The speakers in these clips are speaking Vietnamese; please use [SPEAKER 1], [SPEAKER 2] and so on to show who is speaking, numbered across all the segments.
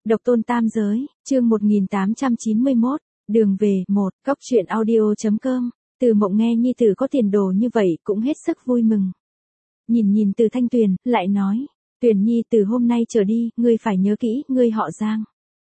[SPEAKER 1] Độc tôn tam giới, chương 1891, đường về, 1, Cóc truyện audio.com, Từ Mộng nghe nhi tử có tiền đồ như vậy cũng hết sức vui mừng. Nhìn Từ Thanh Tuyền, lại nói, Tuyền nhi từ hôm nay trở đi, ngươi phải nhớ kỹ, ngươi họ Giang.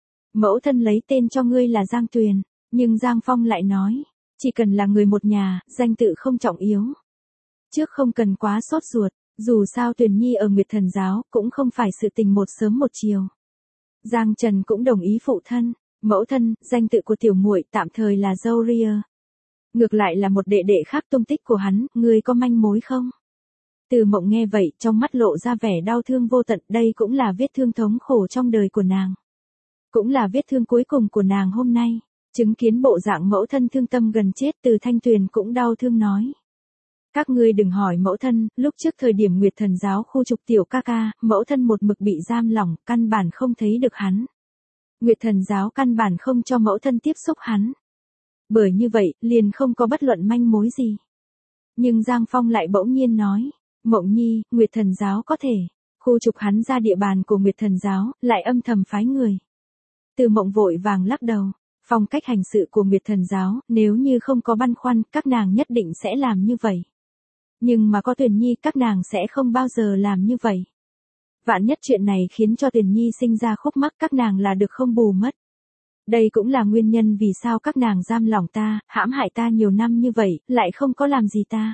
[SPEAKER 1] Mẫu thân lấy tên cho ngươi là Giang Tuyền, nhưng Giang Phong lại nói, chỉ cần là người một nhà, danh tự không trọng yếu. Trước không cần quá sốt ruột, dù sao Tuyền nhi ở Nguyệt Thần giáo cũng không phải sự tình một sớm một chiều. Giang Trần cũng đồng ý phụ thân, mẫu thân, danh tự của tiểu muội tạm thời là Dâu Ria. Ngược lại là một đệ đệ khác tung tích của hắn, ngươi có manh mối không? Từ Mộng nghe vậy, trong mắt lộ ra vẻ đau thương vô tận, đây cũng là vết thương thống khổ trong đời của nàng. Cũng là vết thương cuối cùng của nàng hôm nay, chứng kiến bộ dạng mẫu thân thương tâm gần chết, Từ Thanh Tuyền cũng đau thương nói. Các ngươi đừng hỏi mẫu thân, lúc trước thời điểm Nguyệt Thần giáo khu trục tiểu ca ca, mẫu thân một mực bị giam lỏng, căn bản không thấy được hắn. Nguyệt Thần giáo căn bản không cho mẫu thân tiếp xúc hắn. Bởi như vậy, liền không có bất luận manh mối gì. Nhưng Giang Phong lại bỗng nhiên nói, Mộng nhi, Nguyệt Thần giáo có thể khu trục hắn ra địa bàn của Nguyệt Thần giáo, lại âm thầm phái người. Từ Mộng vội vàng lắc đầu, phong cách hành sự của Nguyệt Thần giáo, nếu như không có băn khoăn, các nàng nhất định sẽ làm như vậy. Nhưng mà có Tuyền nhi, các nàng sẽ không bao giờ làm như vậy. Vạn nhất chuyện này khiến cho Tuyền nhi sinh ra khúc mắc, các nàng là được không bù mất. Đây cũng là nguyên nhân vì sao các nàng giam lỏng ta, hãm hại ta nhiều năm như vậy, lại không có làm gì ta.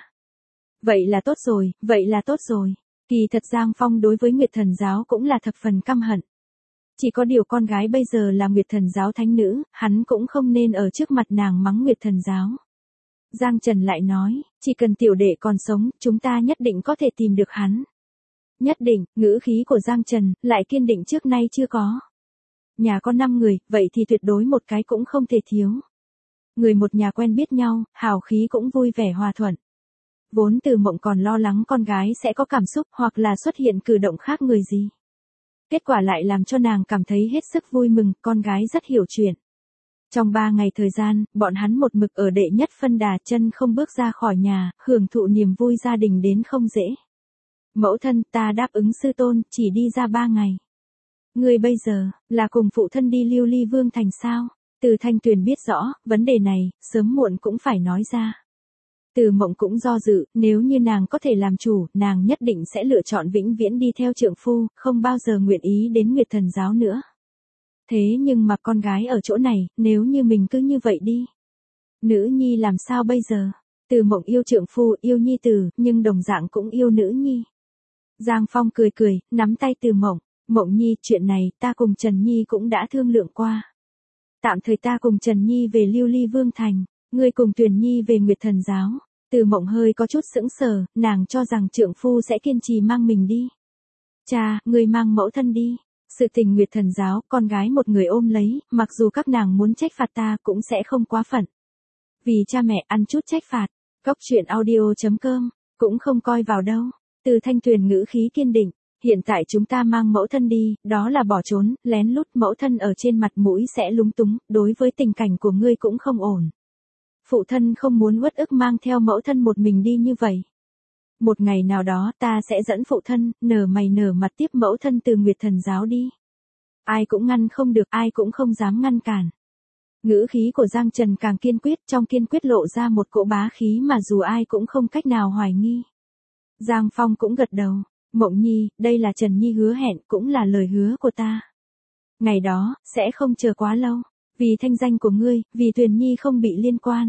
[SPEAKER 1] Vậy là tốt rồi, vậy là tốt rồi. Kỳ thật Giang Phong đối với Nguyệt Thần giáo cũng là thập phần căm hận. Chỉ có điều con gái bây giờ là Nguyệt Thần giáo thánh nữ, hắn cũng không nên ở trước mặt nàng mắng Nguyệt Thần giáo. Giang Trần lại nói, chỉ cần tiểu đệ còn sống, chúng ta nhất định có thể tìm được hắn. Nhất định, ngữ khí của Giang Trần, lại kiên định trước nay chưa có. Nhà có 5 người, vậy thì tuyệt đối một cái cũng không thể thiếu. Người một nhà quen biết nhau, hào khí cũng vui vẻ hòa thuận. Vốn Từ Mộng còn lo lắng con gái sẽ có cảm xúc hoặc là xuất hiện cử động khác người gì. Kết quả lại làm cho nàng cảm thấy hết sức vui mừng, con gái rất hiểu chuyện. Trong 3 ngày thời gian, bọn hắn một mực ở đệ nhất phân đà, chân không bước ra khỏi nhà, hưởng thụ niềm vui gia đình đến không dễ. Mẫu thân, ta đáp ứng sư tôn, chỉ đi ra 3 ngày. Ngươi bây giờ, là cùng phụ thân đi Lưu Ly Vương thành sao? Từ Thanh Tuyền biết rõ, vấn đề này, sớm muộn cũng phải nói ra. Từ Mộng cũng do dự, nếu như nàng có thể làm chủ, nàng nhất định sẽ lựa chọn vĩnh viễn đi theo trượng phu, không bao giờ nguyện ý đến Nguyệt Thần giáo nữa. Thế nhưng mà con gái ở chỗ này, nếu như mình cứ như vậy đi. Nữ nhi làm sao bây giờ? Từ Mộng yêu trượng phu, yêu nhi tử, nhưng đồng dạng cũng yêu nữ nhi. Giang Phong cười cười, nắm tay Từ Mộng. Mộng nhi, chuyện này, ta cùng Trần Nhi cũng đã thương lượng qua. Tạm thời ta cùng Trần Nhi về Lưu Ly Vương thành, ngươi cùng Tuyền nhi về Nguyệt Thần giáo. Từ Mộng hơi có chút sững sờ, nàng cho rằng trượng phu sẽ kiên trì mang mình đi. Cha, ngươi mang mẫu thân đi. Sự tình Nguyệt Thần giáo, con gái một người ôm lấy, mặc dù các nàng muốn trách phạt ta cũng sẽ không quá phận. Vì cha mẹ ăn chút trách phạt, Cóc truyện audio.com, cũng không coi vào đâu. Từ Thanh Tuyền ngữ khí kiên định, hiện tại chúng ta mang mẫu thân đi, đó là bỏ trốn, lén lút, mẫu thân ở trên mặt mũi sẽ lúng túng, đối với tình cảnh của ngươi cũng không ổn. Phụ thân không muốn uất ức mang theo mẫu thân một mình đi như vậy. Một ngày nào đó ta sẽ dẫn phụ thân, nở mày nở mặt tiếp mẫu thân từ Nguyệt Thần giáo đi. Ai cũng ngăn không được, ai cũng không dám ngăn cản. Ngữ khí của Giang Trần càng kiên quyết, trong kiên quyết lộ ra một cỗ bá khí mà dù ai cũng không cách nào hoài nghi. Giang Phong cũng gật đầu, Mộng nhi, đây là Trần Nhi hứa hẹn, cũng là lời hứa của ta. Ngày đó, sẽ không chờ quá lâu, vì thanh danh của ngươi, vì Tuyền nhi không bị liên quan.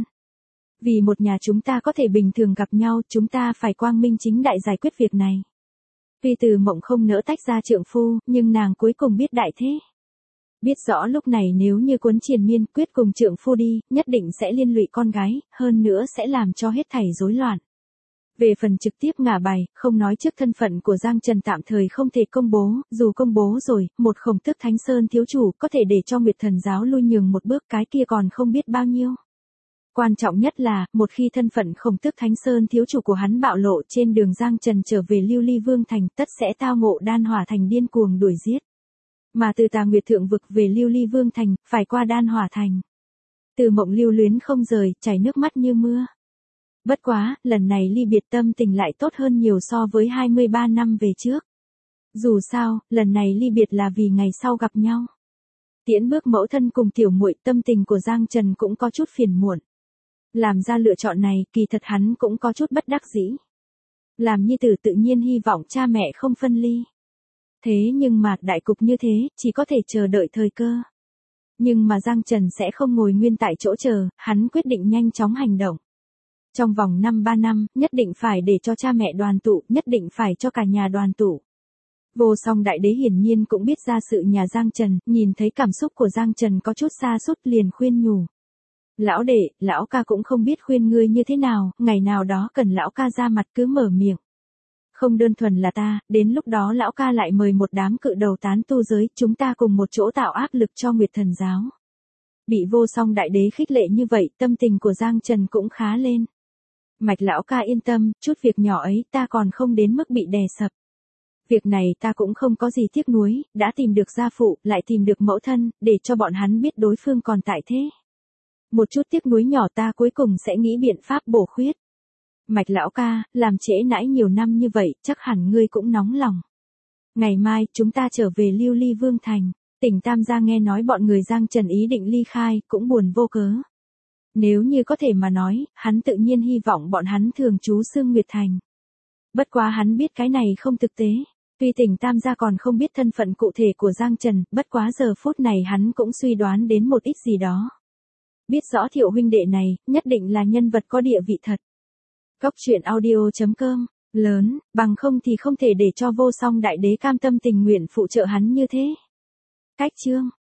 [SPEAKER 1] Vì một nhà chúng ta có thể bình thường gặp nhau, chúng ta phải quang minh chính đại giải quyết việc này. Tuy Từ Mộng không nỡ tách ra trượng phu, nhưng nàng cuối cùng biết đại thế. Biết rõ lúc này nếu như Cuốn Triền Miên quyết cùng trượng phu đi, nhất định sẽ liên lụy con gái, hơn nữa sẽ làm cho hết thảy rối loạn. Về phần trực tiếp ngả bài, không nói trước thân phận của Giang Trần tạm thời không thể công bố, dù công bố rồi, một Khổng Tước Thánh Sơn thiếu chủ có thể để cho Nguyệt Thần giáo lui nhường một bước, cái kia còn không biết bao nhiêu. Quan trọng nhất là, một khi thân phận Khổng Tước Thánh Sơn thiếu chủ của hắn bạo lộ, trên đường Giang Trần trở về Lưu Ly Vương thành, tất sẽ tao ngộ Đan Hỏa thành điên cuồng đuổi giết. Mà từ Tà Nguyệt thượng vực về Lưu Ly Vương thành, phải qua Đan Hỏa thành. Từ Mộng lưu luyến không rời, chảy nước mắt như mưa. Bất quá, lần này ly biệt tâm tình lại tốt hơn nhiều so với 23 năm về trước. Dù sao, lần này ly biệt là vì ngày sau gặp nhau. Tiễn bước mẫu thân cùng tiểu muội, tâm tình của Giang Trần cũng có chút phiền muộn. Làm ra lựa chọn này, kỳ thật hắn cũng có chút bất đắc dĩ. Làm nhi tử tự nhiên hy vọng cha mẹ không phân ly. Thế nhưng mà, đại cục như thế, chỉ có thể chờ đợi thời cơ. Nhưng mà Giang Trần sẽ không ngồi nguyên tại chỗ chờ, hắn quyết định nhanh chóng hành động. Trong vòng 3 năm, nhất định phải để cho cha mẹ đoàn tụ, nhất định phải cho cả nhà đoàn tụ. Vô Song Đại Đế hiển nhiên cũng biết ra sự nhà Giang Trần, nhìn thấy cảm xúc của Giang Trần có chút sa sút liền khuyên nhủ. Lão đệ, lão ca cũng không biết khuyên ngươi như thế nào, ngày nào đó cần lão ca ra mặt cứ mở miệng. Không đơn thuần là ta, đến lúc đó lão ca lại mời một đám cự đầu tán tu giới, chúng ta cùng một chỗ tạo áp lực cho Nguyệt Thần giáo. Bị Vô Song Đại Đế khích lệ như vậy, tâm tình của Giang Trần cũng khá lên. Mạch lão ca yên tâm, chút việc nhỏ ấy ta còn không đến mức bị đè sập. Việc này ta cũng không có gì tiếc nuối, đã tìm được gia phụ, lại tìm được mẫu thân, để cho bọn hắn biết đối phương còn tại thế. Một chút tiếc nuối nhỏ ta cuối cùng sẽ nghĩ biện pháp bổ khuyết. Mạch lão ca, làm trễ nãi nhiều năm như vậy, chắc hẳn ngươi cũng nóng lòng. Ngày mai, chúng ta trở về Lưu Ly Vương Thành. Tỉnh Tam Gia nghe nói bọn người Giang Trần ý định ly khai, cũng buồn vô cớ. Nếu như có thể mà nói, hắn tự nhiên hy vọng bọn hắn thường trú Sương Nguyệt Thành. Bất quá hắn biết cái này không thực tế. Tuy Tỉnh Tam Gia còn không biết thân phận cụ thể của Giang Trần, bất quá giờ phút này hắn cũng suy đoán đến một ít gì đó. Biết rõ Thiệu huynh đệ này, nhất định là nhân vật có địa vị thật. Góc truyện audio.com, lớn, bằng không thì không thể để cho Vô Song Đại Đế cam tâm tình nguyện phụ trợ hắn như thế. Cách chương